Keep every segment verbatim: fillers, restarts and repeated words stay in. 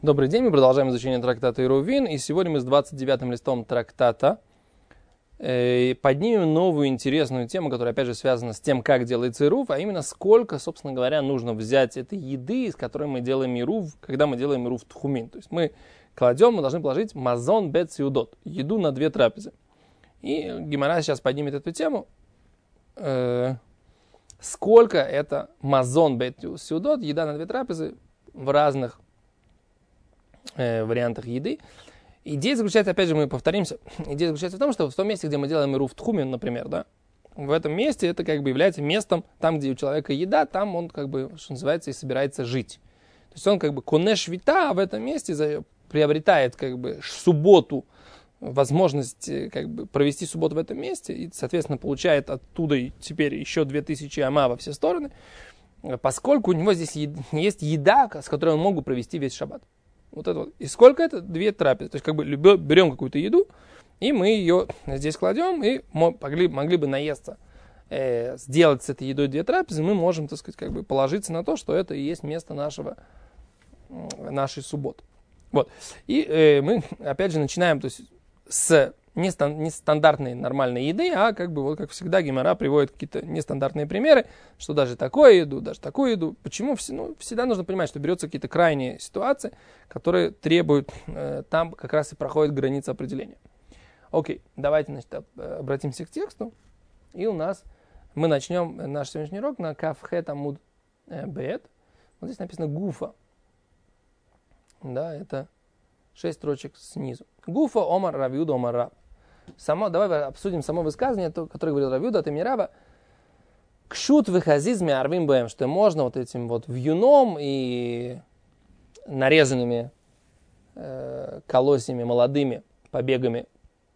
Добрый день, мы продолжаем изучение трактата Ирувин, и сегодня мы с двадцать девятым листом трактата э, поднимем новую интересную тему, которая опять же связана с тем, как делается Ирув, а именно сколько, собственно говоря, нужно взять этой еды, из которой мы делаем Ирув, когда мы делаем Ирув Тхумин. То есть мы кладем, мы должны положить мазон бет сиудот, еду на две трапезы. И Гемара сейчас поднимет эту тему, э, сколько это мазон бет сиудот, еда на две трапезы в разных вариантах еды. Идея заключается, опять же, мы повторимся, идея заключается в том, что в том месте, где мы делаем Ирув Тхумин, например, да, в этом месте это как бы является местом, там, где у человека еда, там он, как бы, что называется, и собирается жить. То есть он как бы конеш вита, а в этом месте приобретает как бы субботу, возможность как бы провести субботу в этом месте, и, соответственно, получает оттуда теперь еще две тысячи ама во все стороны, поскольку у него здесь есть еда, с которой он мог бы провести весь шаббат. Вот это вот. И сколько это? Две трапезы. То есть как бы берем какую-то еду, и мы ее здесь кладем, и могли, могли бы наесться. Э, сделать с этой едой две трапезы, мы можем, так сказать, как бы положиться на то, что это и есть место нашего, нашей субботы. Вот. И э, мы, опять же, начинаем то есть, с нестандартной нормальной еды, а как бы вот как всегда Гемара приводит какие-то нестандартные примеры, что даже такую еду, даже такую еду. Почему? Ну, всегда нужно понимать, что берется какие-то крайние ситуации, которые требуют, э, там как раз и проходит граница определения. Окей, давайте, значит, обратимся к тексту. И у нас, мы начнем наш сегодняшний урок на Кафхет Амуд Бет. Вот здесь написано Гуфа. Да, это шесть строчек снизу. Гуфа Омар Рав Юда Омар Рав. Само, давай обсудим само высказывание, то, которое говорил Рав Юда от имени Рава. Кшут вехазиз миарвим бэм, что можно вот этим вот вьюном и нарезанными э, колосьями, молодыми побегами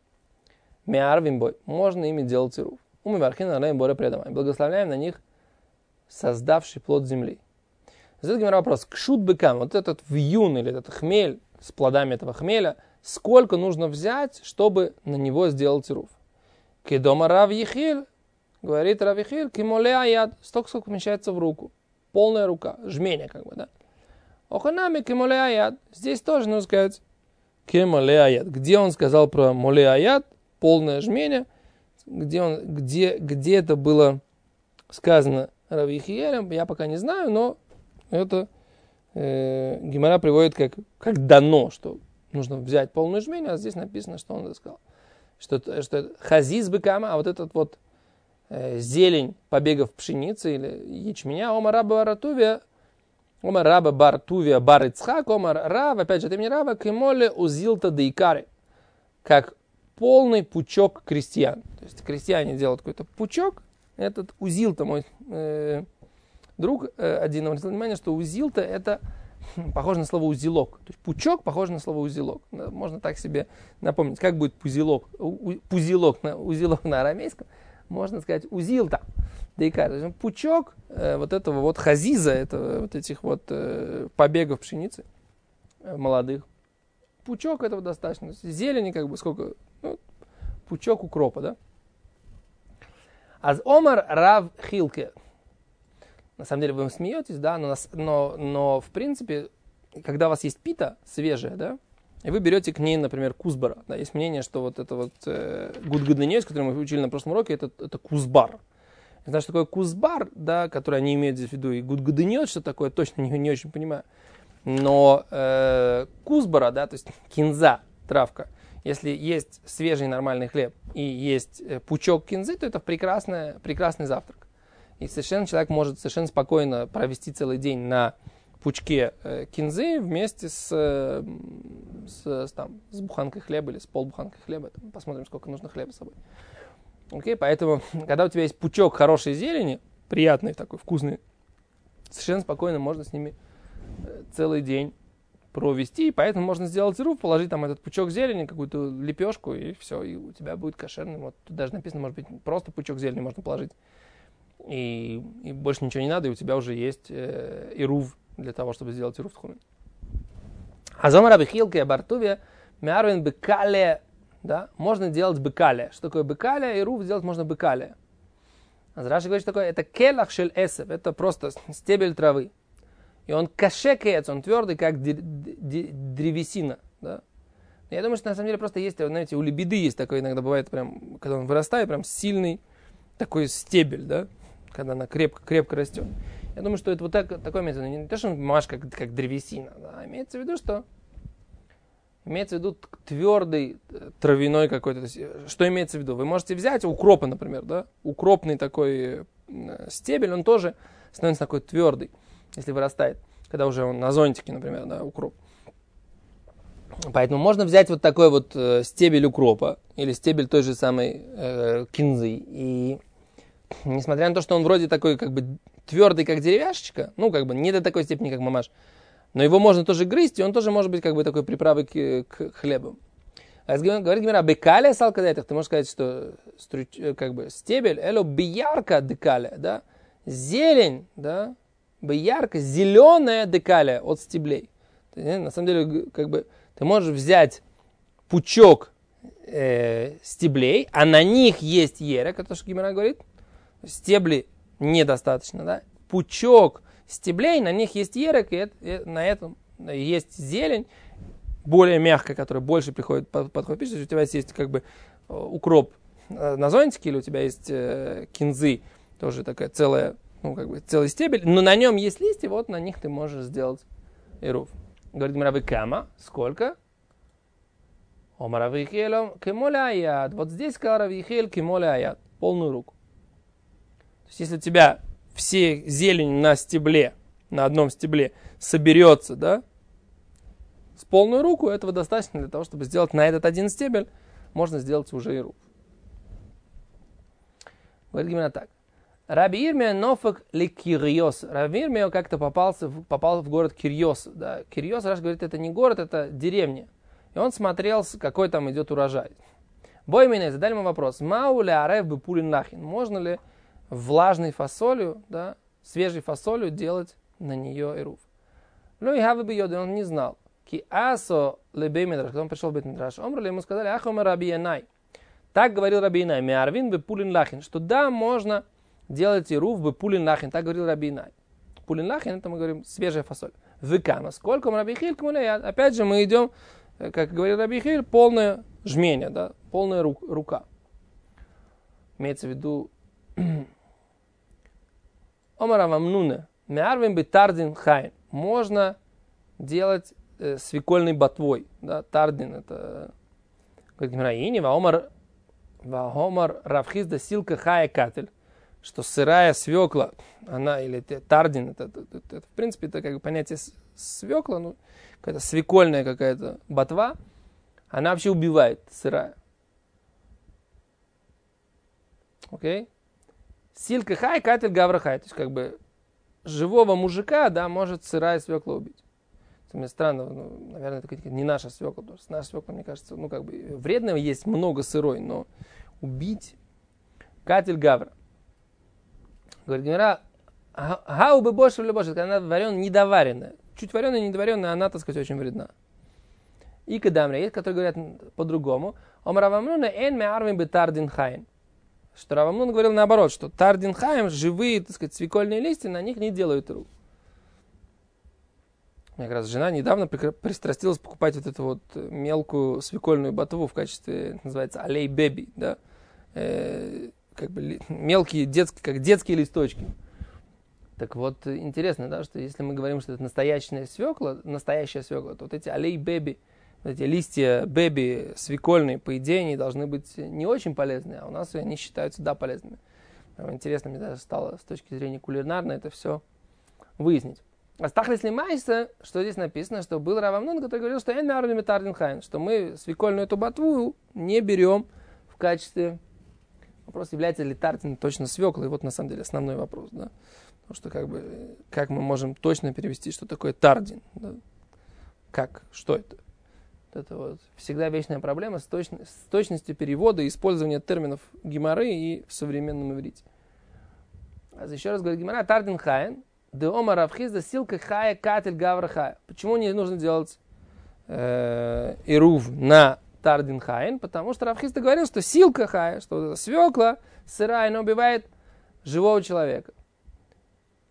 миарвим бой, можно ими делать ирув. Уми вархина алейм боре предамай. Благословляем на них создавший плод земли. Задает Гемара вопрос. Кшут бекам, вот этот вьюн или этот хмель с плодами этого хмеля, сколько нужно взять, чтобы на него сделать ирув? Кедома Рав Ехиль, говорит Рав Ехиль, кимоле аяд, столько, сколько помещается в руку. Полная рука, жменя как бы, да. Оханами кимоле аяд, здесь тоже нужно сказать кимоле аяд. Где он сказал про моле аяд, полное жменя, где, он, где, где это было сказано Рав Ехилем, я пока не знаю, но это э, Гемара приводит как, как дано, что нужно взять полную жмень, а здесь написано, что он сказал. Что, что хазиз быкама, а вот этот вот э, зелень побегов пшеницы или ячменя, омар раба баратувия, омар раба бартувия бар Ицхак, омар рав, опять же, это имя рава, кемоле узилта дейкари, как полный пучок крестьян. То есть крестьяне делают какой-то пучок, этот узилта, мой э, друг э, один обратил внимание, что узилта это похоже на слово узелок. То есть пучок похож на слово узелок. Можно так себе напомнить, как будет пузелок, пузелок на, узелок на арамейском. Можно сказать узилта. Дейкар. Пучок э, вот этого вот хазиза, это, вот этих вот э, побегов пшеницы э, молодых. Пучок этого достаточно. Зелени как бы сколько? Ну, пучок укропа, да? Аз омар рав хилке. На самом деле вы смеетесь, да, но, но, но в принципе, когда у вас есть пита свежая, да, и вы берете к ней, например, кузбара, да, есть мнение, что вот это вот э, гудгадынёс, который мы учили на прошлом уроке, это, это кузбар. Знаешь, что такое кузбар, да, который они имеют в виду, и гудгадынёс, что такое, точно не, не очень понимаю. Но э, кузбара, да, то есть кинза, травка, если есть свежий нормальный хлеб и есть пучок кинзы, то это прекрасный, прекрасный завтрак. И совершенно человек может совершенно спокойно провести целый день на пучке э, кинзы вместе с, э, с, с, там, с буханкой хлеба или с полбуханкой хлеба. Там, посмотрим, сколько нужно хлеба с собой. Окей, поэтому, когда у тебя есть пучок хорошей зелени, приятный такой, вкусный, совершенно спокойно можно с ними э, целый день провести. И поэтому можно сделать ирув, положить там этот пучок зелени, какую-то лепешку, и все, и у тебя будет кошерный. Вот тут даже написано, может быть, просто пучок зелени можно положить. И, и больше ничего не надо, и у тебя уже есть э, ирув для того, чтобы сделать ирув тхумин. Азома раби хилке бартувия миарвин бекале, да, можно делать бекале. Что такое бекале? Ирув сделать можно бекале. А Раши говорит, что такое, это келах шель эсев, это просто стебель травы. и он кашекец, он твердый, как древесина. Да? Я думаю, что на самом деле просто есть, знаете, у лебеды есть такое иногда бывает, прям, когда он вырастает, прям сильный такой стебель, да, когда она крепко, крепко растет. Я думаю, что это вот так, такое имеется в виду. Не то, что он маш как, как древесина, да, а имеется в виду, что имеется в виду твердый травяной какой-то. Что имеется в виду? Вы можете взять укропа, например, да, укропный такой стебель, он тоже становится такой твердый, если вырастает, когда уже он на зонтике, например, да, укроп. Поэтому можно взять вот такой вот э, стебель укропа или стебель той же самой э, кинзы. И несмотря на то, что он вроде такой как бы твердый, как деревяшечка, ну как бы не до такой степени, как мамаш, но его можно тоже грызть, и он тоже может быть как бы такой приправой к, к хлебу. А говорит Гемара, бекале салкадетах, ты можешь сказать, что как бы стебель, эло биярка декале, да, зелень, да, биярка, зеленая декале от стеблей. На самом деле, как бы, ты можешь взять пучок э, стеблей, а на них есть ерек, это что Гемара говорит. Стебли недостаточно, да. Пучок стеблей, на них есть ерек, и, это, и на этом есть зелень, более мягкая, которая больше приходит под, подходит пищу. У тебя есть как бы укроп на зонтике, или у тебя есть э, кинзы, тоже такая целая, ну как бы целый стебель, но на нем есть листья, вот на них ты можешь сделать эрув. Говорит Гемара, кама, сколько? Омар Рав Йехиэль кемоле аяд. Вот здесь сказал Рав Йехиэль кемоле аяд. Полную руку. То есть, если у тебя все зелень на стебле, на одном стебле соберется, да, с полную руку, этого достаточно для того, чтобы сделать на этот один стебель, можно сделать уже эрув. Говорит Гемара так. Раби Ирмия нофак ли Кирьос. Раби Ирмия как-то попался, попал в город Кирьос. Да. Кирьос, Раш говорит, это не город, это деревня. И он смотрел, какой там идет урожай. Бой меня задали ему вопрос. Маули арев бы пулин лахин. Можно ли влажной фасолью, да, свежей фасолью делать на нее эрув? Ну и хавы бы йоды, он не знал. Ки асо лебей медраш. Когда он пришел в бейт медраш, омрали ему сказали, ахоме раби Янай. Так говорил раби Янай. Меарвин бы пулин лахин. Что да, можно делать эрув бы пулин лахин. Так говорил раби Янай. Пулин лахин, это мы говорим свежая фасоль. Выкама. Сколько мы раби Йехиэль кемоле. Опять же мы идем, как говорил раби Йехиэль, полное жмение, да, полная ру- рука. Имеется в виду Омар Рав Амнуна. Меарвин бы тардин хайн. Можно делать э, свекольной ботвой. Да, тардин это говорит Гемара, ва омар Рав Хизда силка хая катель. Что сырая свекла, она, или тардин, это, это, это, это в принципе, это как бы понятие свекла, ну, какая-то свекольная какая-то ботва, она вообще убивает, сырая. Окей? Силка хай, катель гавра хай. То есть, как бы, живого мужика, да, может сырая свекла убить. Это мне странно, ну, наверное, это не наша свекла, потому что наша свекла, мне кажется, ну, как бы, вредного есть много сырой, но убить катель гавра. Говорит Гемара, гау бы больше или больше, когда она вареная, недоваренная. Чуть вареная, недоваренная, она, так сказать, очень вредна. И кадамри, есть, которые говорят по-другому. Омар Рав Амнуна эн меарвин бы тардин хаин. Что Рав Амнун говорил наоборот, что тардин хаим, живые, так сказать, свекольные листья, на них не делают эрув. У меня как раз жена недавно пристрастилась покупать вот эту вот мелкую свекольную ботву в качестве, называется, алей беби, да, э, как бы мелкие детские, как детские листочки. Так вот, интересно, да, что если мы говорим, что это настоящая свекла, настоящая свекла, то вот эти алей беби, вот эти листья беби свекольные, по идее, они должны быть не очень полезные, а у нас они считаются, да, полезными. Интересно мне даже стало с точки зрения кулинарной это все выяснить. Астахлис лимайса, что здесь написано, что был Рав Амнун, который говорил, что эн меарвин тардин хаин, что мы свекольную эту ботву не берем в качестве. Вопрос, является ли тардин точно свеклой, вот на самом деле основной вопрос, да. Потому что как бы, как мы можем точно перевести, что такое тардин, да? Как, что это? Вот это вот всегда вечная проблема с, точ... с точностью перевода и использования терминов гемары и в современном иврите. А еще раз говорит гемара, тардин хаин, де омар Рав Хизда силка хая катель гавра хая. Почему не нужно делать э, ирув на тардин хаин? Потому что Рав Хизда говорил, что силка хая, что свекла сырая, она убивает живого человека.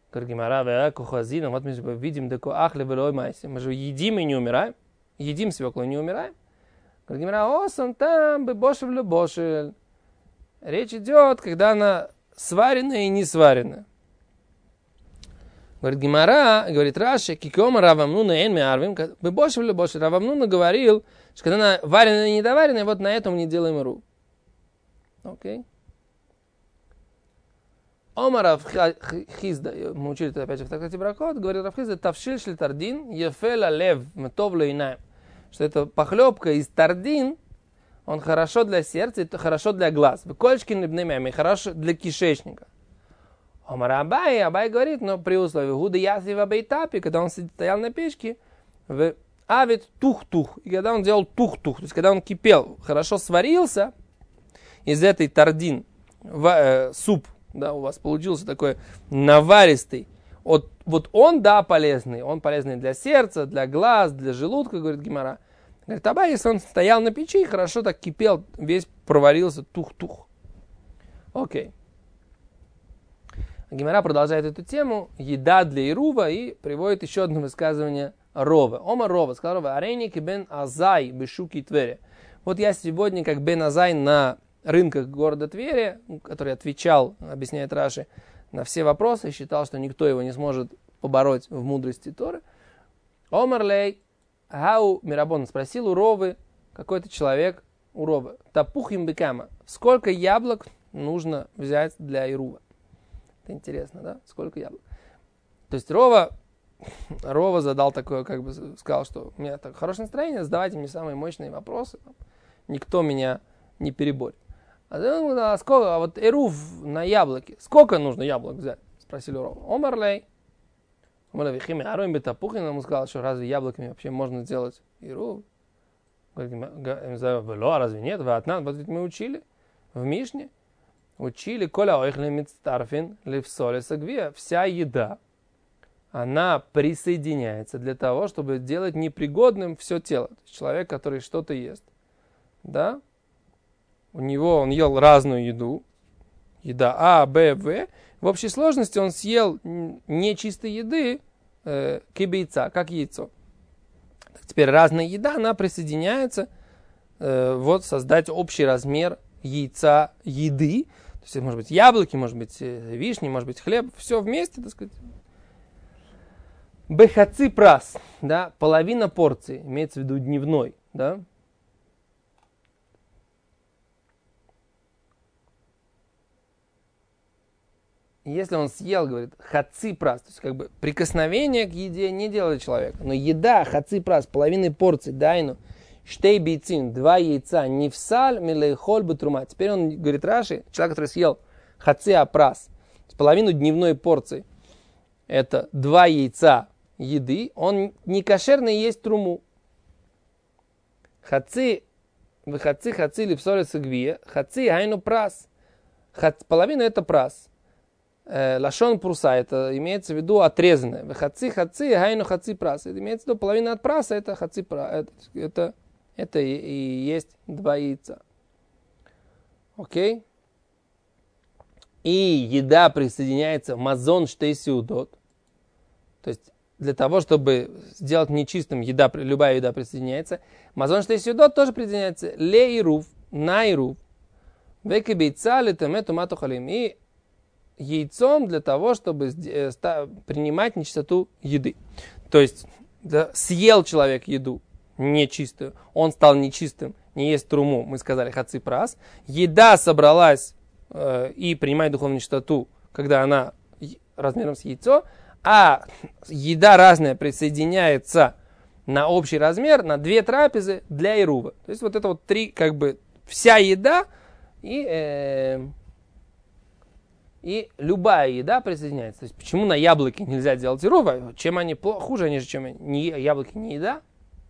Говорит Гемара, вот мы видим, мы же едим и не умираем. Едим свеклу и не умираем. Говорит Гемара, осам там, бебошев лебошель. Речь идет, когда она сваренная и не сваренная. Говорит Гемара, говорит Раши, кикома равамнуна эн меарвим, бебошев лебошель. Равамнуна говорил, что когда она вареная и недоваренная, вот на этом не делаем ру. Окей. Омар Равхизда, мы учили это опять же в трактате Брахот, говорит Равхизда, тавшиль шль тардин, ефела лев, метов лейнаем. Что это похлебка из тардин, он хорошо для сердца, это хорошо для глаз. Колечкин либнемями, хорошо для кишечника. Омар Абай, Абай говорит, но при условии гуда яси в абейтапе, когда он стоял на печке, в авит тух-тух, и когда он делал тух-тух, то есть когда он кипел, хорошо сварился, из этой тардин в, э, суп, да, у вас получился такой наваристый. Вот, вот он, да, полезный. Он полезный для сердца, для глаз, для желудка, говорит Гемара. Говорит, аба, если он стоял на печи, хорошо так кипел, весь проварился, тух-тух. Окей. Гемара продолжает эту тему. Еда для Ирува и приводит еще одно высказывание Рова. Ома Рова, сказал Рова, арейник бен Азай бешуки Твери. Вот я сегодня как бен Азай на рынках города Твери, который отвечал, объясняет Раши, на все вопросы, считал, что никто его не сможет побороть в мудрости Торы. Омарлей, Гау Мирабон спросил у Ровы, какой-то человек у Ровы, Тапухим бекама, сколько яблок нужно взять для Ирува? Это интересно, да? Сколько яблок? То есть Рова, Рова задал такое, как бы сказал, что у меня так хорошее настроение, задавайте мне самые мощные вопросы, никто меня не переборет. А, а, сколько, а вот эрув на яблоке, сколько нужно яблок взять? Спросили у Рова. Омарлей. Омарлей, хими аруим бетапухин, ему сказал, что разве яблоками вообще можно сделать эрув? Говорит, а разве нет? Вот ведь мы учили в Мишне, учили, коля ойхли мицтарфин левсоле сагвия, вся еда, она присоединяется для того, чтобы делать непригодным все тело. То есть человек, который что-то ест, да, у него он ел разную еду, еда А, Б, В. В общей сложности он съел нечистой еды, э, кибейца, как яйцо. Так теперь разная еда, она присоединяется, э, вот создать общий размер яйца еды. То есть, может быть, яблоки, может быть, вишни, может быть, хлеб, все вместе, так сказать. Бехаци прас, да, половина порции, имеется в виду дневной, да. Если он съел, говорит, хаци прас, то есть как бы прикосновение к еде не делает человека, но еда, хаци прас, половины порции, дайну, штей бейцин, два яйца, нефсаль, милейхоль бетрума. Теперь он, говорит Раши, человек, который съел хаци апрас, половину дневной порции, это два яйца еды, он не кошерный есть труму. Хаци, вы хаци, хаци, липсоли сагвия, хаци, айну прас. Хац, половина это прас. Лашон пруса, это имеется в виду отрезанное. Хаци, хаци, гайну хаци прас. Это имеется в виду половина от праса, это хаци прас. Это, это, это и, и есть два яйца. Окей? И еда присоединяется мазон штейсиудот. То есть для того, чтобы сделать нечистым, еда, любая еда присоединяется. Мазон штейсиудот тоже присоединяется. Ле и рув, на и рув. Веки бейца летемету мату халим. И яйцом для того, чтобы принимать нечистоту еды. То есть да, съел человек еду нечистую, он стал нечистым, не есть труму, мы сказали хаци прас. Еда собралась э, и принимает духовную нечистоту, когда она размером с яйцо, а еда разная присоединяется на общий размер, на две трапезы для ирува. То есть вот это вот три, как бы вся еда и... Э, И любая еда присоединяется. То есть почему на яблоки нельзя делать ирува? Чем они плохо, хуже, они же, чем не, яблоки не еда?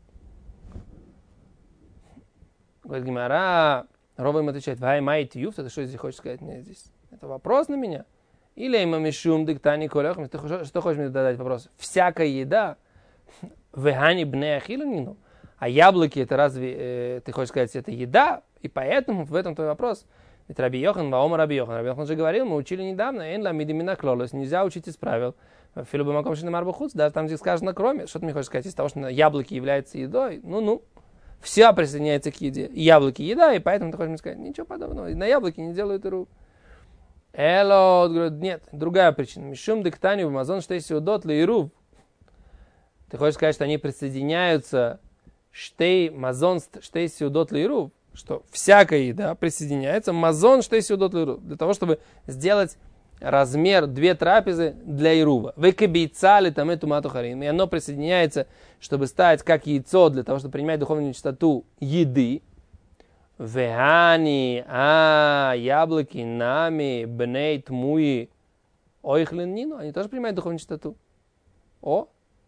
Говорит Гемара, Рова им отвечает, вай майти юфт, это что здесь хочешь сказать мне здесь? Это вопрос на меня? Или имамишум диктани колехм, ты что хочешь мне задать вопрос? Всякая еда, вегани бнеахиланину, а яблоки это разве, э, ты хочешь сказать, это еда? И поэтому в этом твой вопрос. Ведь Раби Йохан, Ваома Раби Йохан. Раби Йохан же говорил, мы учили недавно, «Эн ламиди мина клолос», нельзя учить из правил. Филубамаком шинемар бухуц, даже там, где сказано кроме, что ты мне хочешь сказать, из того, что яблоки являются едой, ну-ну, все присоединяется к еде. Яблоки еда, и поэтому ты хочешь мне сказать, ничего подобного, на яблоки не делают иру. Эло, говорит, нет, другая причина. Мишум диктанию в Амазон, что есть удот лирув. Ты хочешь сказать, что они присоединяются, штей, мазон, штей сиудот лирув, что всякая еда присоединяется, мазон, штей сиудот лирув, для того, чтобы сделать размер две трапезы для ирува. Вы кабейцали там эту мату харим. И оно присоединяется, чтобы стать как яйцо, для того, чтобы принимать духовную чистоту еды. Вегани, а, яблоки, нами, бней, тмуи, ойхлин, нину. Они тоже принимают духовную чистоту. О!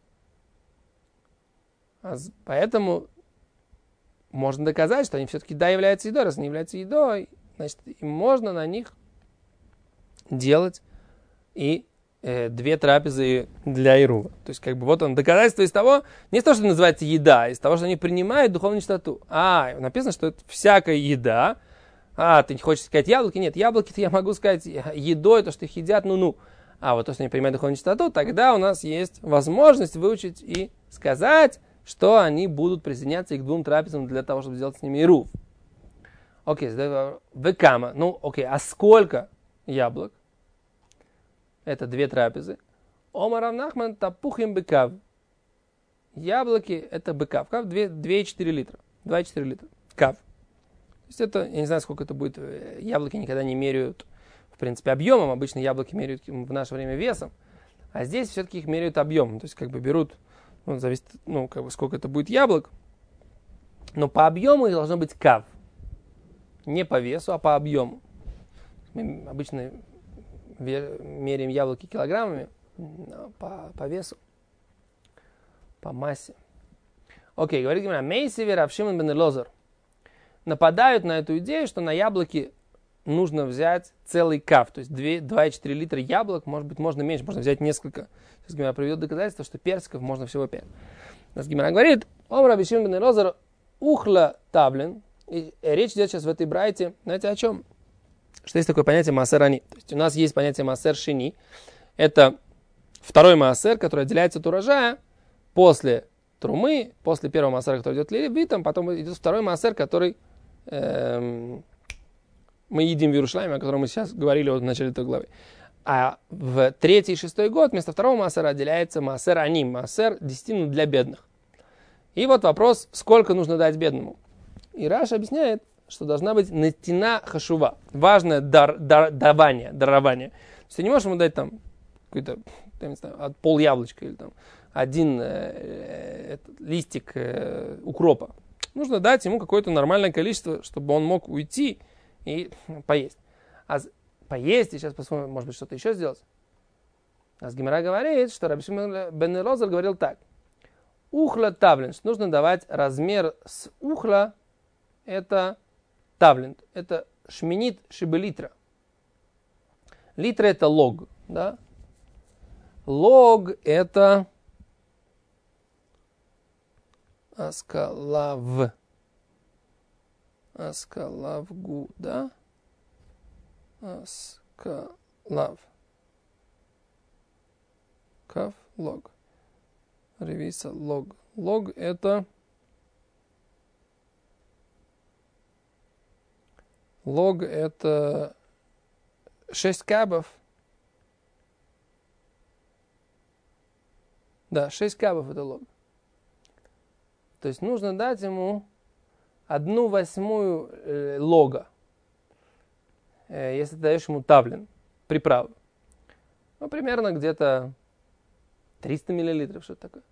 А поэтому можно доказать, что они все-таки да являются едой. Раз они являются едой, значит, им можно на них делать и э, две трапезы для ирува. То есть, как бы, вот он доказательство из того, не из того, что называется еда, а из того, что они принимают духовную чистоту. А, написано, что это всякая еда. А, ты не хочешь сказать яблоки? Нет, яблоки-то я могу сказать едой, то, что их едят, ну-ну. А вот то, что они принимают духовную чистоту, тогда у нас есть возможность выучить и сказать, что они будут присоединяться к двум трапезам для того, чтобы сделать с ними ирув. Окей, векама. Ну, окей, а сколько яблок? Это две трапезы. Омар Рав Нахман тапухим бекав. Яблоки это бекав. Кав два и четыре литра. два и четыре литра. Кав. То есть это, я не знаю, сколько это будет. Яблоки никогда не меряют, в принципе, объемом. Обычно яблоки меряют в наше время весом. А здесь все-таки их меряют объемом. То есть как бы берут, ну, зависит, ну, как бы сколько это будет яблок. Но по объему их должно быть кав. Не по весу, а по объему. Мы обычно меряем яблоки килограммами по, по весу, по массе. Окей, говорит Гемара, Мейсивер Рав Шимон бен Элозар нападают на эту идею, что на яблоки нужно взять целый каф, то есть два и четыре литра яблок, может быть, можно меньше, можно взять несколько. Сейчас Гемара приведет доказательство, что персиков можно всего пять. Нас Гемара говорит, Ом Раби Шимон бен Элозар ухла таблин, и речь идет сейчас в этой брайте, знаете о чем? Что есть такое понятие маасер ани. То есть у нас есть понятие маасер шини. Это второй маасер, который отделяется от урожая после трумы, после первого маасера, который идет левитом, потом идет второй маасер, который эм, мы едим в Иерушалиме, о котором мы сейчас говорили вот в начале этой главы. А в третий и шестой год вместо второго маасера отделяется маасер ани, маасер десятину для бедных. И вот вопрос, сколько нужно дать бедному. И Раш объясняет, что должна быть натина хашува. Важное дар, дар, давание, дарование. То есть ты не можешь ему дать там какой-то, я не знаю, пол яблочка или там один э, э, листик э, укропа. Нужно дать ему какое-то нормальное количество, чтобы он мог уйти и поесть. А поесть и сейчас посмотрим, может быть, что-то еще сделать. А с Гемара говорит, что Раби Шимон бен Элозар говорил так. Ухла тавлин, что нужно давать размер с ухла, это тавлент, это шминит шибелитра. Литра это лог, да? Лог это аскалав. Аскалавгу, да? Аскалав. Кав, лог. Ревиса, лог. Лог это Лог это шесть кабов. Да, шесть кабов это лог. То есть нужно дать ему одну восьмую э, лога, э, если ты даешь ему тавлин, приправу. Ну, примерно где-то триста миллилитров, что-то такое.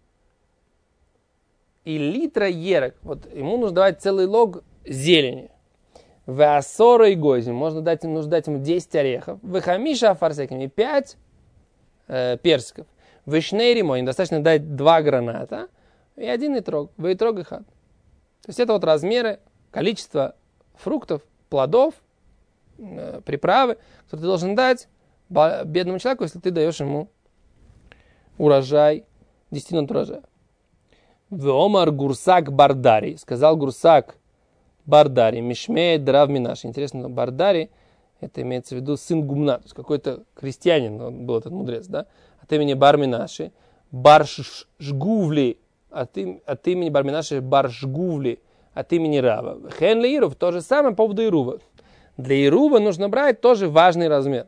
И литра ерок, вот ему нужно давать целый лог зелени. В асора и гойзим можно дать, нужно дать ему десять орехов. В хамиша фарсеками пять э, персиков. В шнейримо им достаточно дать два граната и один итрог. В итрог и хат. То есть это вот размеры, количество фруктов, плодов, э, приправы, которые ты должен дать бедному человеку, если ты даешь ему урожай, десятину от урожая. В омар гурсак бардари, сказал гурсак Бардари, Мишмеет Рав Минаши. Интересно, Бардари, это имеется в виду сын Гумна, то есть какой-то крестьянин, он был этот мудрец, да? От имени Бар Минаши, Баршгувли, от, им, от имени Бар Минаши, Баршгувли, от имени Рава. Хен ли Иров, то же самое по поводу Ирува. Для Ирува нужно брать тоже важный размер.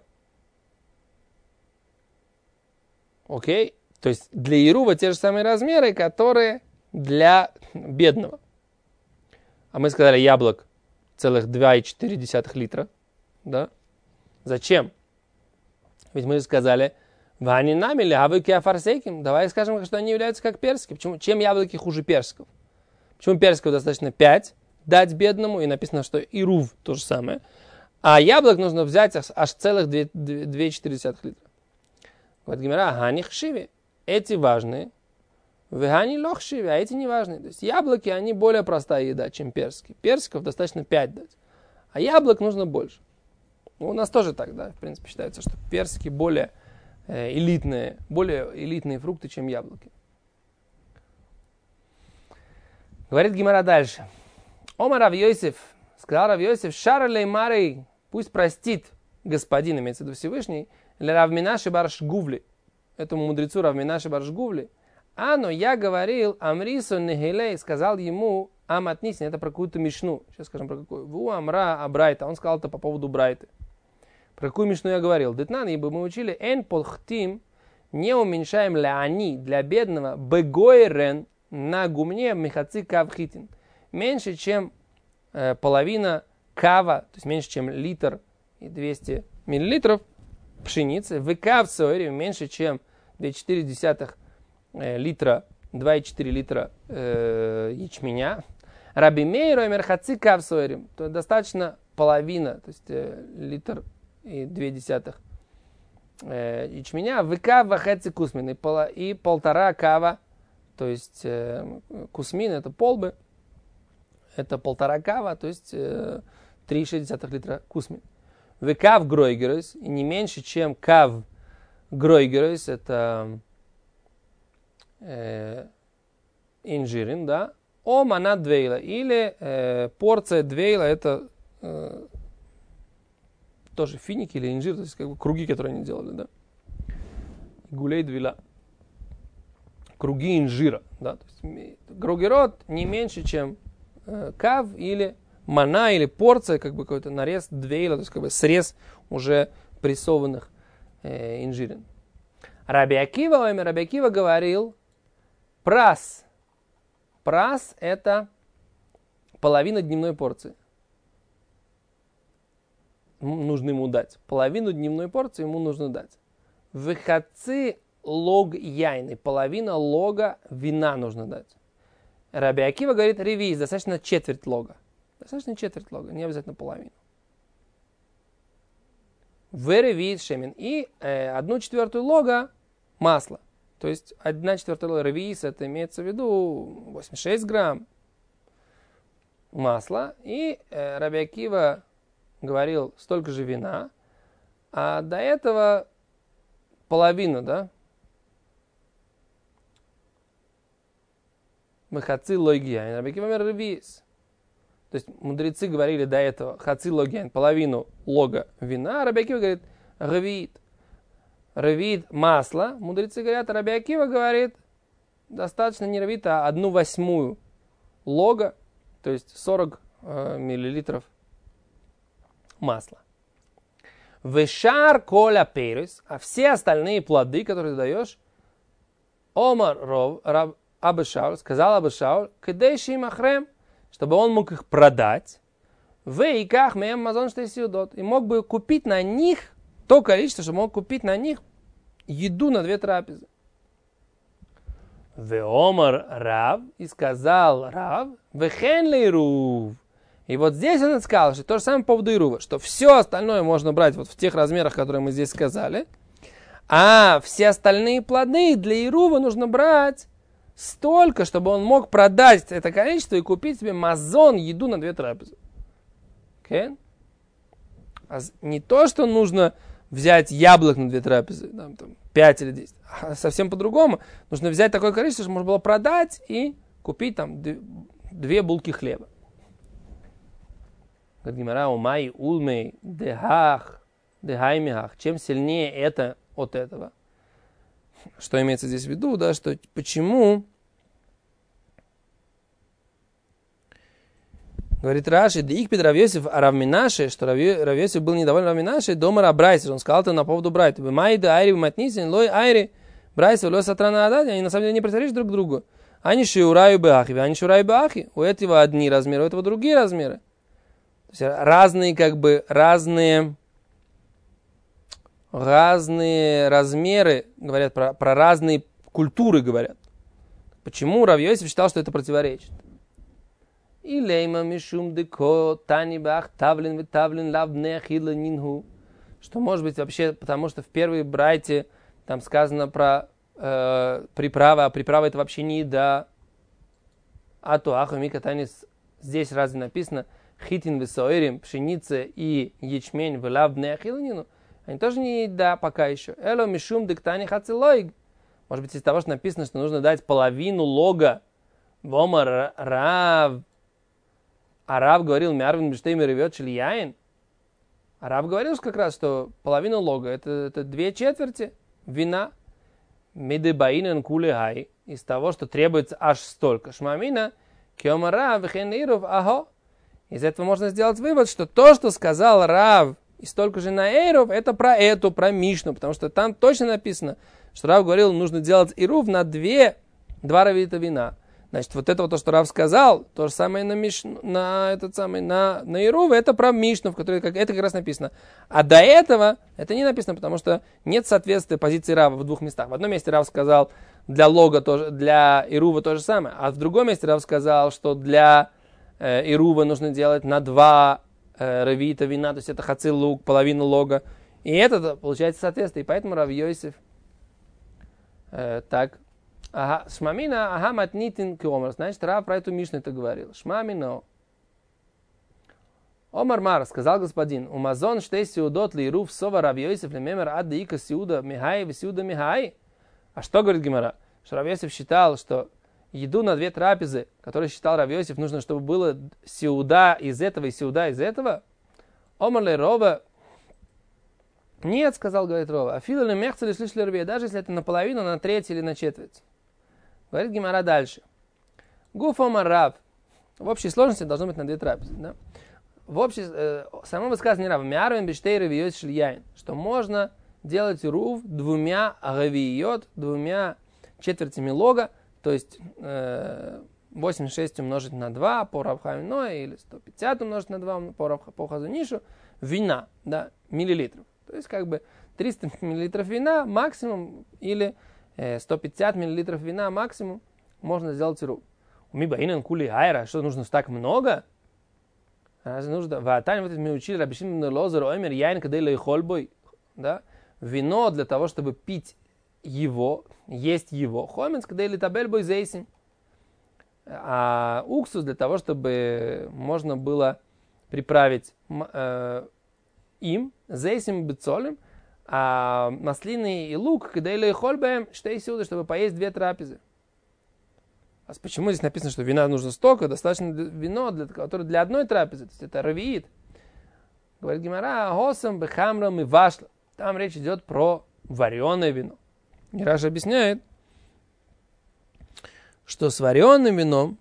Окей? То есть для Ирува те же самые размеры, которые для бедного. А мы сказали яблок целых два и четыре десятых литра. Да? Зачем? Ведь мы же сказали, вани нами яблоки афарсейким. Давай скажем, что они являются как персики. Почему? Чем яблоки хуже персиков? Почему персиков достаточно пять дать бедному, и написано, что ирув то же самое. А яблок нужно взять аж целых два и четыре десятых литра. Говорит Гемара, гани хшиви. Эти важные. Вегани лохшиви, а эти не важные. То есть яблоки, они более простая еда, чем персики. Персиков достаточно пять дать. А яблок нужно больше. Ну, у нас тоже так, да, в принципе, считается, что персики более э, элитные, более элитные фрукты, чем яблоки. Говорит Гемара дальше. Омар Рав Йосеф, сказал Рав Йосеф, шар лей марей, пусть простит господин, имеется в виду Всевышний, ле Рав Минаши Барш Гувли, этому мудрецу Рав Минаши Барш Гувли, а, но я говорил, Амрису Нехилей, сказал ему, Аматнисин, это про какую-то мишну. Сейчас скажем про какую. Ву Амра Абрайта, он сказал это по поводу Брайты. Про какую мишну я говорил? Детнан, ибо мы учили, Эн полхтим, не уменьшаем ля они для бедного, бегойрен на гумне михаци кавхитин. Меньше, чем э, половина кава, то есть меньше, чем литр и двести миллилитров пшеницы. В кав сойре меньше, чем два и четыре десятых литра, два и четыре литра э, ячменя. Раби Мейро и мерхаци кав сойрим, то достаточно половина, то есть э, литр и две десятых э, ячменя. В кав вахеци кусмин и, пол, и полтора кава, то есть э, кусмин это полбы, это полтора кава, то есть э, три и шесть десятых литра кусмин. В кав гройгеройс, и не меньше, чем кав гройгеройс, это Э, инжирин, да, о манат двейла, или э, порция двейла, это э, тоже финики или инжир, то есть как бы круги, которые они делали, да, гулей двейла, круги инжира, да, то есть грогерот не меньше, чем э, кав или мана, или порция, как бы какой-то нарез двейла, то есть как бы срез уже прессованных э, инжирин. Раби Акива, ой, Раби Акива говорил, Прас. Прас – это половина дневной порции. Нужно ему дать. Половину дневной порции ему нужно дать. Выходцы лог яйны. Половина лога вина нужно дать. Раби Акива говорит, ревиз, достаточно четверть лога. Достаточно четверть лога, не обязательно половину. В ревиз шемен. И э, одну четвертую лога масла. То есть одна четвертая ревиз, это имеется в виду восемьдесят шесть грамм масла. И э, Раби Акива говорил столько же вина, а до этого половина, да? Хаци логиян. Раби Акива говорит ревиз. То есть мудрецы говорили до этого хаци логиян, половину лога вина, а Раби Акива говорит ревиит. Ревит масло, мудрецы говорят, а Раби Акива говорит, достаточно не ревит, а одну восьмую лога, то есть сорок э, миллилитров масла. Вешар коля перес, а все остальные плоды, которые ты даешь, Омар Ров, Раб Абишауль, сказал Абишауль, кедейши махрем, чтобы он мог их продать, в иках мем мазон что сиудот, и мог бы купить на них то количество, что мог купить на них еду на две трапезы. Веомар Рав, и сказал Рав, вехен лейрув. И вот здесь он сказал, что то же самое по поводу Ирува, что все остальное можно брать вот в тех размерах, которые мы здесь сказали, а все остальные плоды для Ирува нужно брать столько, чтобы он мог продать это количество и купить себе мазон, еду на две трапезы. Okay? А не то, что нужно взять яблок на две трапезы, там, там, пять или десять, а совсем по-другому. Нужно взять такое количество, чтобы можно было продать и купить там две булки хлеба. Говорит Гемара, умай улмей дехах, дехаймихах. Чем сильнее это от этого. Что имеется здесь в виду, да, что почему... Говорит Раши, да их пид Рав Йосиф, а Рав Минаше, что Рав Йосиф был недоволен Рав Минаше, дома Рав Брайсер. Он сказал это на поводу Брайта. Майда айри матнисин, лой айри, Брайсер, лой сатрана адати. Они на самом деле не противоречат друг другу. Они шиураю беахи, они шиураю беахи. У этого одни размеры, у этого другие размеры. То есть разные, как бы, разные, разные размеры, говорят, про, про разные культуры говорят. Почему Рав Йосиф считал, что это противоречит? И лейма мишум деко тани бах тавлин ви тавлин лавне хила нинху. Что может быть вообще, потому что в первой брайте там сказано про э, приправа, а приправа это вообще не еда. А то аху мика танис здесь разве написано хитин висоирим, пшеница и ячмень в лавне хила нину. Они тоже не еда пока еще. Эло мишум дек тани хацелоиг. Может быть из того, что написано, что нужно дать половину лога. Вома рав. А Рав говорил, мярвин бештейми ревет шельяин. А Рав говорил как раз, что половина лога, это, это две четверти вина. Медебаинен кулехай. Из того, что требуется аж столько. Шмамина, кема Рав, хениров, ахо. Из этого можно сделать вывод, что то, что сказал Рав, и столько же на эйров, это про эту, про Мишну. Потому что там точно написано, что Рав говорил, нужно делать ирув на две, два равита вина. Значит, вот это вот то, что Рав сказал, то же самое на Мишну, на этот самый, на, на Ируве, это про Мишну, в которой как, это как раз написано. А до этого это не написано, потому что нет соответствия позиции Рава в двух местах. В одном месте Рав сказал, для лога тоже, для Ирува то же самое, а в другом месте Рав сказал, что для э, Ирува нужно делать на два э, равита вина, то есть это хацил лук, половину лога. И это получается соответствие. И поэтому Рав Йосиф э, так. Ага, шмамина, ага, матнитин киомар. Значит, Рав про эту Мишну это говорил. Шмамино. Омар Мар, сказал господин, умазон штей сиудот ли руф сова Рав Йосиф лемемер ад ика сиуда михай в сиуда михай. А что говорит Гемара? Что Рав Йосиф считал, что еду на две трапезы, которые считал Рав Йосиф, нужно, чтобы было сиуда из этого и сиуда из этого. Омар ли Рова. Нет, сказал, говорит Рова. Афила ли мехца ли слышали рве, даже если это наполовину, на треть или на четверть. Говорит Гемара дальше. Гуф омар Рав. В общей сложности должно быть на две трапезы. Да? В общей, э, само высказывание Рава. Мярвин биштей равиот шельяин. Что можно делать рув двумя равиот, двумя четвертями лога. То есть э, восемьдесят шесть умножить на два по Рабхамино или сто пятьдесят умножить на два по, Раб, по Хазунишу. Вина, да, миллилитров. То есть как бы триста миллилитров вина максимум или сто пятьдесят миллилитров вина максимум можно сделать рув. У мибаинен кули айра, что нужно так много? Разве нужно? Ватань вот мы учили Рабишим Лозер Омер яин кадей холбой, да? Вино для того, чтобы пить его, есть его. Хоменс кадей литабель бой зейсин. А уксус для того, чтобы можно было приправить э, им зейсим бецолем. А маслины и лук, когда или хольбаем, что есть сюда, чтобы поесть две трапезы. А почему здесь написано, что вина нужно столько? Достаточно вино, для, которое для одной трапезы. То есть это равиит. Говорит Гемара, госам бехамрам и вашла. Там речь идет про вареное вино. И Раша объясняет, что с вареным вином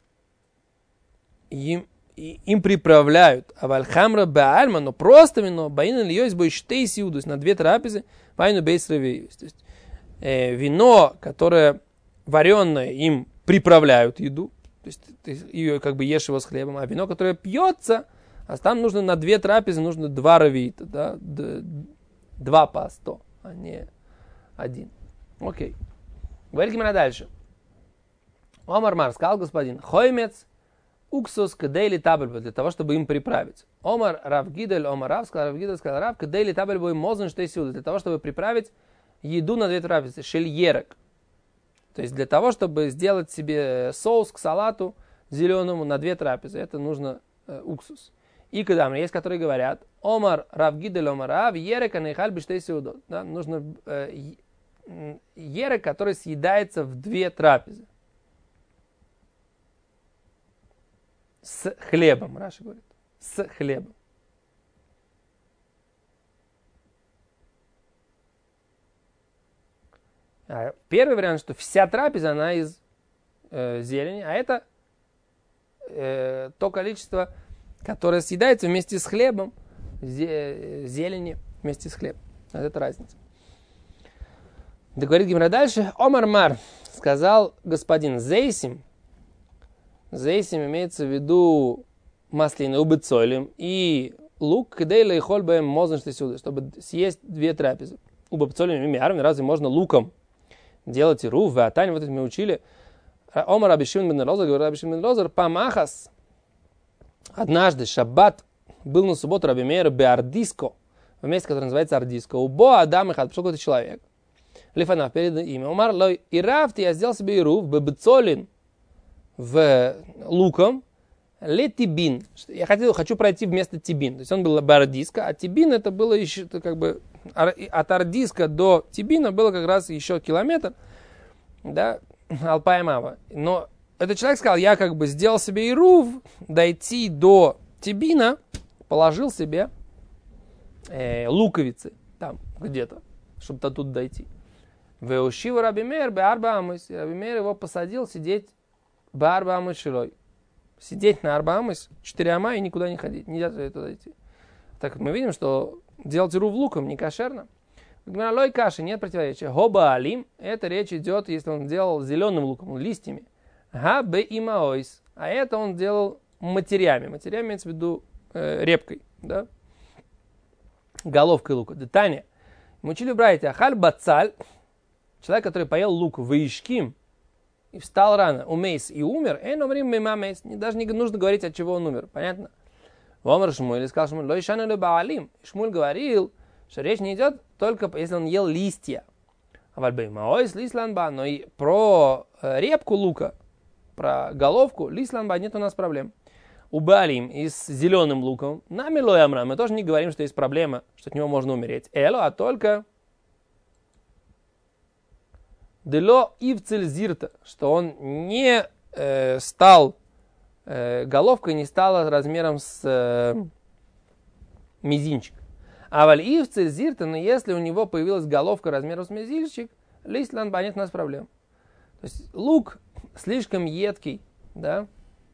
им И им приправляют авальхамра баальма, но просто вино, баина льёйс бой штей сиудус, на две трапезы, баину бейс ревеюс. То есть э, вино, которое вареное, им приправляют еду, то есть ты ее как бы ешь его с хлебом, а вино, которое пьется, а там нужно на две трапезы, нужно два равита, да, д- два по сто, а не один. Окей. Говорит Гемара дальше. Омар Мар, сказал господин, хоймец, уксус кадейли табельбо, для того, чтобы им приправить. Омар Рав Гидель, Омар Рав, сказал Рав Гидель, сказал Рав, кадейли табельбо им мозен штей сюда, для того, чтобы приправить еду на две трапезы, шельерек. То есть для того, чтобы сделать себе соус к салату зеленому на две трапезы, это нужно э, уксус. И когда есть, которые говорят, Омар Рав Гидель, Омар Рав, ерек анейхаль биштей сюда. Да, нужно э, ерек, который съедается в две трапезы. С хлебом, Раша говорит. с хлебом. Первый вариант, что вся трапеза, она из э, зелени, а это э, то количество, которое съедается вместе с хлебом, зе, зелени вместе с хлебом. Вот это разница. Да говорит Гимара дальше. Омар Мар, сказал господин Зейсим. Зейсим имеется в виду маслины, убыцолим и лук, кдейла и хольбаем мозан что сюда, чтобы съесть две трапезы. Убыцолим и миарами, разве можно луком делать и рув? А Тань, вот это мы учили. Омар Абишин бен Лозер, говорит Абишин бен Лозер, памахас. Однажды шаббат был на субботу Раби Меир беардиско, в месте, которое называется Ардиско. У Бо Адам их пришел какой-то человек. Лифанав перед имя. Умар лой и рафти, я сделал себе и рув, бебецолин, в луком, ле тибин. Я хотел, хочу пройти вместо тибин. То есть он был беардиско, а тибин это было еще, это как бы, от Ардиска до Тибина было как раз еще километр, да, Алпаймава. Но этот человек сказал, я как бы сделал себе ирув, дойти до Тибина, положил себе э, луковицы там где-то, чтобы до тут дойти. Веушива Раби Меир беарба амос. Раби Меир его посадил сидеть беарба амос шилой. Сидеть на арба амос, четыре ама и никуда не ходить, нельзя туда идти. Так мы видим, что делать ирув луком не кошерно. Лой каши, нет противоречия. Хоба алим, это речь идет, если он делал зеленым луком, листьями. Га бе имаойс, а это он делал матерями. Матерями имеется в виду э, репкой, да? Головкой лука. Детание. Мы учили братья, ахаль бацаль, человек, который поел лук в ишким и встал рано, умейс и умер, эн умрим мимамейс, даже не нужно говорить, от чего он умер, понятно? Омар Шмуэль сказал Шмуэль, лой шану ле баалим. Шмуэль говорил, что речь не идет только, если он ел листья. А вальбей маойс лисланба, но и про э, репку лука, про головку лисланба нет у нас проблем. У баалим и с зеленым луком, нами лой амра, мы тоже не говорим, что есть проблема, что от него можно умереть. Эло, а только дело ивцель зирта, что он не э, стал головка не стала размером с э, мизинчик. А валь ивцель зирта, но если у него появилась головка размером с мизинчик, листлан банет у нас проблем. То есть лук слишком едкий, да,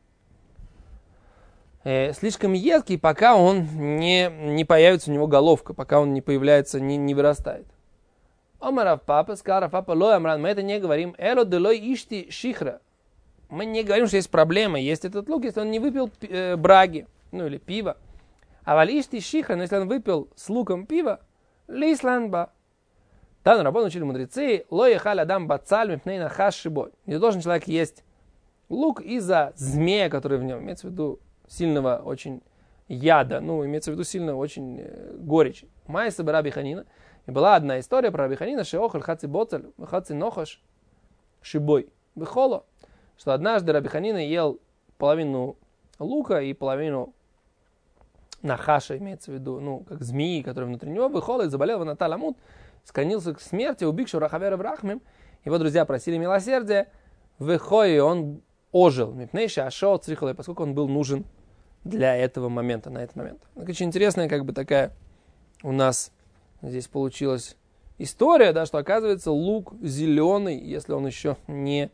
э, слишком едкий, пока он не, не появится у него головка, пока он не появляется, не, не вырастает. Омарав папа, сказал папа, лой амран, мы это не говорим, эло делой ишти шихра. Мы не говорим, что есть проблема, есть этот лук, если он не выпил э, браги, ну или пива. А валишти шиха, но если он выпил с луком пива, лисланба. Там на работу учили мудрецы, лой ехаль адам бацаль мипнейна хаш шибой. Не должен человек есть лук из-за змея, который в нем, имеется в виду сильного очень яда, ну, имеется в виду сильного очень э, горечи. Майса бы Раби Ханина. И была одна история про Раби Ханина, шеохаль хаци боцаль, хаци нохаш шибой. Бехоло. Что однажды Раби Ханина ел половину лука и половину нахаша, имеется в виду, ну, как змеи, которые внутри него, выхоло и заболел в Наталамут, склонился к смерти, убивший Рахавера Брахмим. Его друзья просили милосердия, выхой, он ожил, мипнейша ашо црихолой, поскольку он был нужен для этого момента, на этот момент. Так, очень интересная, как бы такая у нас здесь получилась история, да, что оказывается лук зеленый, если он еще не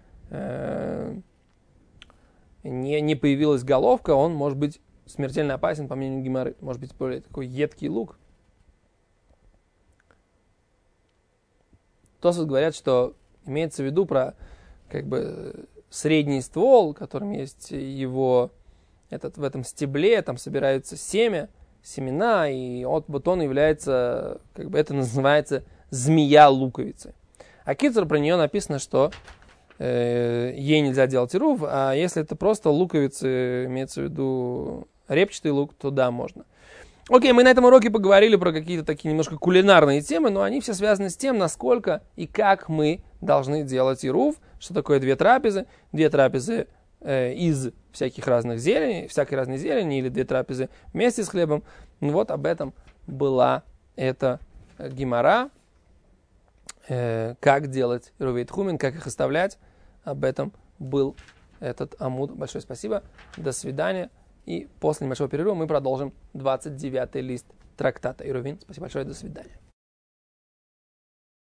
Не, не появилась головка, он может быть смертельно опасен, по мнению Гемары. Может быть, более такой едкий лук. Тосфот говорят, что имеется в виду про как бы средний ствол, которым есть его этот, в этом стебле, там собираются семя, семена, и от, вот он является, как бы это называется змея луковицы. А кицур, про нее написано, что ей нельзя делать ирув, а если это просто луковицы, имеется в виду репчатый лук, то да, можно. Окей, мы на этом уроке поговорили про какие-то такие немножко кулинарные темы, но они все связаны с тем, насколько и как мы должны делать ирув, что такое две трапезы, две трапезы э, из всяких разных зелени, всякой разной зелени, или две трапезы вместе с хлебом. Ну вот об этом была эта гемара, э, как делать ирувей тхумин, как их оставлять. Об этом был этот амуд. Большое спасибо. До свидания. И после небольшого перерыва мы продолжим двадцать девятый лист трактата Ирувин. Спасибо большое, до свидания.